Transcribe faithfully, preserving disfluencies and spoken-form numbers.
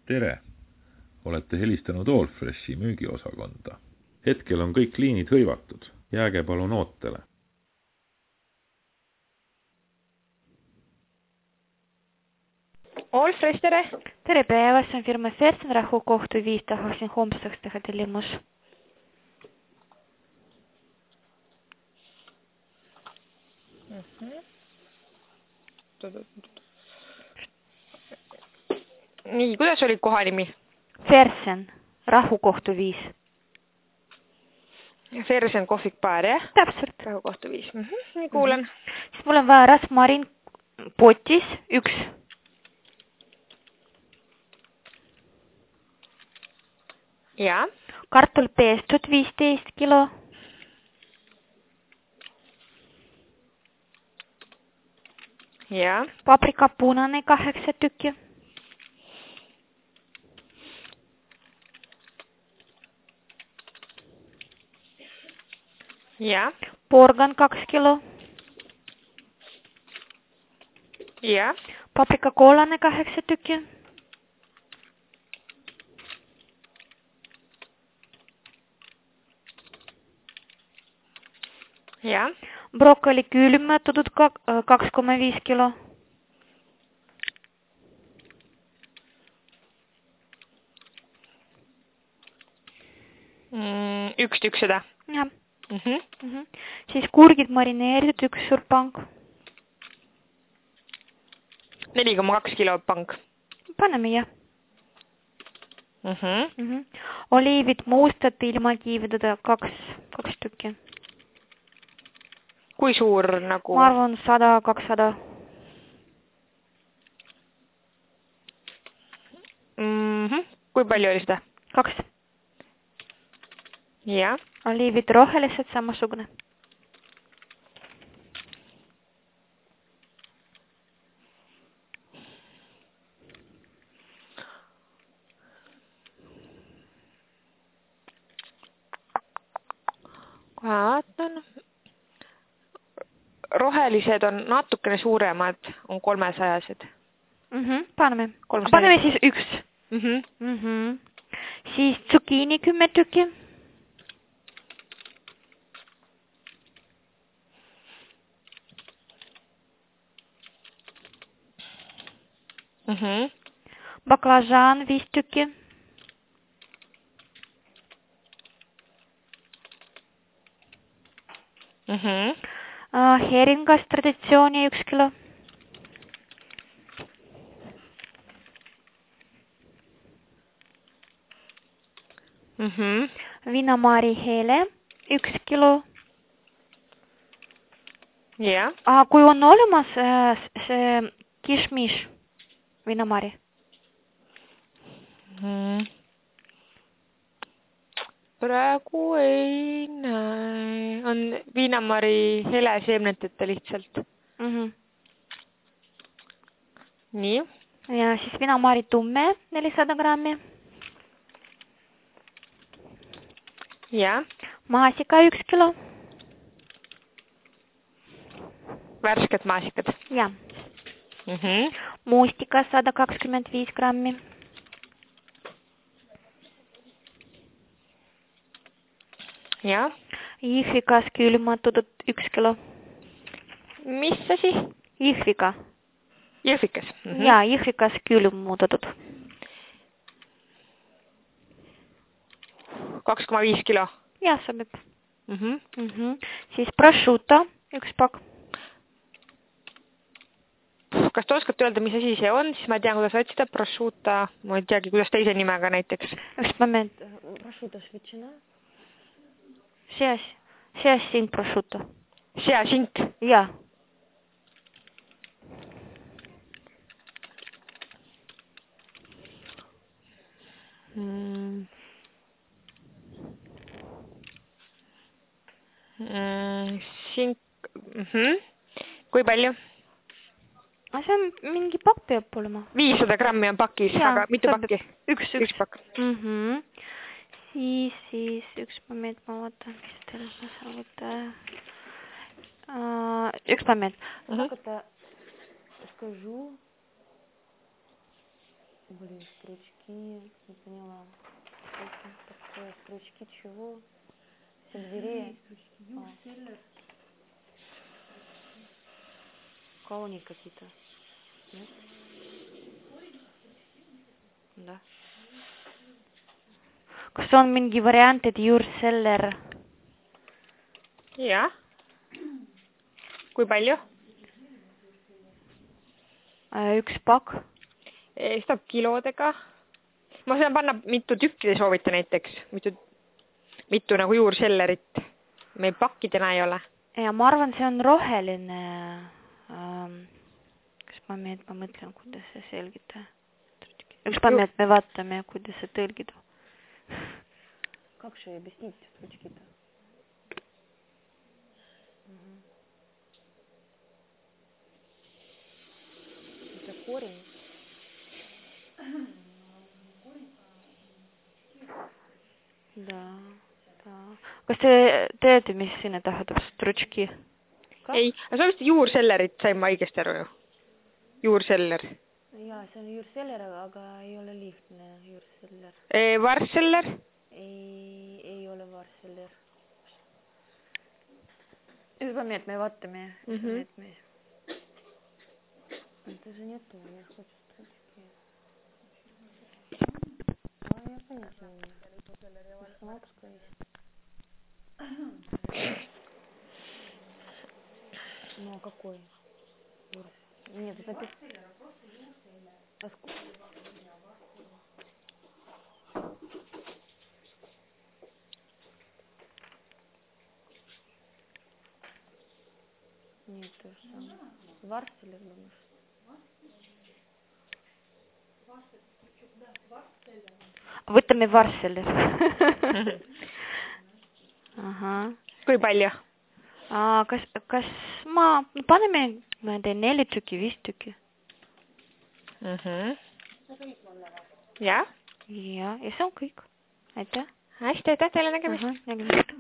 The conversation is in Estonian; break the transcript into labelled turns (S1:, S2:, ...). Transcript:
S1: Tere! Olete helistanud Allfreshi müügiosakonda. Hetkel on kõik liinid hõivatud. Jääge palun ootele.
S2: Allfresh, tere!
S3: Tere päevast, see on firma Fersen, rahukohtu viis, tahaksin homseks teha tellimus.
S2: Mhm. Nii, kuidas oli kohanimi?
S3: Fersen, rahukohtu viis.
S2: Fersen kohvikbaar, jah?
S3: Täpselt.
S2: Rahukohtu viis. Mhm. Nii kuulen.
S3: Mm -hmm. Siis mul on vaja rasmarin potis, üks.
S2: Ja.
S3: Kartul peestud viisteist kilo.
S2: Ja.
S3: Paprika punane kaheksa tükki.
S2: Ja.
S3: Porgan kaks kilo.
S2: Ja.
S3: Paprika koolane kaheksa tükki.
S2: Ja.
S3: Brokkoli külmutatud kaks koma viis kilo.
S2: Mm, üks tükk seda.
S3: Jah.
S2: Mm -hmm.
S3: Mm -hmm. Siis kurgid marineeritud üks suur pank.
S2: neli koma kaks kilo pank.
S3: Paneme jah.
S2: Mm -hmm.
S3: Mm -hmm. Oliivid mustad ilma kiividada kaks, kaks tükki.
S2: Kui suur nagu?
S3: Ma arvan sada, kakssada.
S2: Mm -hmm. Kui palju oli seda?
S3: Kaks.
S2: Ja.
S3: Oliivid rohelised samasugune.
S2: Kohe vaatan. Rohelised on natukene suuremad, on kolmesajased.
S3: Mm -hmm. Paneme.
S2: kolmsada.
S3: Paneme siis üks.
S2: Mm -hmm.
S3: Mm -hmm. Siis zucchini kümme tükki.
S2: Mm -hmm.
S3: Baklažan viis tükki.
S2: Mm -hmm.
S3: uh, Heringas traditsiooni üks kilo.
S2: Mm -hmm.
S3: Vinamari hele üks kilo.
S2: Ja.
S3: Uh, kui on olemas uh, see kishmish vinamari.
S2: Mm. Praegu ei näe. On viinamari hele seemneteta lihtsalt.
S3: Mm -hmm.
S2: Nii.
S3: Ja siis vinamari tumme nelisada grammi.
S2: Ja.
S3: Maasika üks kilo.
S2: Värsked maasikad.
S3: Ja.
S2: Mm -hmm.
S3: Mustika sada kakskümmend viis grammi.
S2: Ja.
S3: Jihvikas külmutatud üks kilo.
S2: Mis asi?
S3: Jihvika.
S2: Jõhvikas. Mm -hmm.
S3: Ja, jihvikas külmutatud.
S2: kaks koma viis kilo.
S3: Ja, sobib.
S2: Mm -hmm.
S3: Mm -hmm. Siis prosciutto üks pakk.
S2: Kas te oskate öelda, mis asi see on, siis ma tean, kuidas otsida prosciutto. Ma ei teagi, kuidas teise nimega näiteks.
S3: Üks moment. Prosciutto svetšina. Seas, seas siin prosciutto.
S2: Seasink.
S3: Ja.
S2: Mm. Mm, sink. Mm -hmm. Kui palju?
S3: See on mingi pakk peab olema.
S2: viissada grammi on pakis, ja, aga mitu pakki?
S3: Üks, üks.
S2: Üks pakk.
S3: Mm -hmm. Siis, siis üks moment, ma vaatan, mis teil ma saan võtta. Uh, üks moment.
S2: Uh -huh.
S3: Как это скажу? Блин, строчки. не поняла. Такое, стручки чего? Сельдерея? Колонии какие-то? Нет? Да. Kas on mingi variant, et juurseller?
S2: Jah. Kui palju?
S3: Üks pakk.
S2: Seda kilodega. Ma saan panna mitu tükki te soovite näiteks. Mitu, mitu nagu juursellerit. Meil pakkidena ei ole.
S3: Ja ma arvan, see on roheline. Ähm, kas ma, me, ma mõtlen, kuidas see selgida. Üks päev me vaatame, kuidas see tõlgida. Как же объяснить стручки-то? Угу. Это корень. Да, да. Kas te teete, mis sinna tähendab sтручки?
S2: Ei, sa vist juursellerit sain ma õigesti aru ju. Juurseller.
S3: Jaa, see on juurseller, aga ei ole lihtne juurseller.
S2: E, varseller?
S3: Ei, ei ole varseller. Üks момент me vaatame. Üks момент me. Это же не то, я хочу стручки. А, я понятия не имею. Самарская есть. Ну, а какой? Нет, это написано. А сколько? Нет, то же самое. Варселер, думаешь? Võtame varseler. Aha.
S2: Kui palju?
S3: Aa, kas, kas ma, paneme, ma teen neli tükki, viis tükki.
S2: Mhm. Ja?
S3: Ja, ja see on kõik. Aitäh.
S2: Hästi, aitäh teile nägemist.
S3: Nägemist.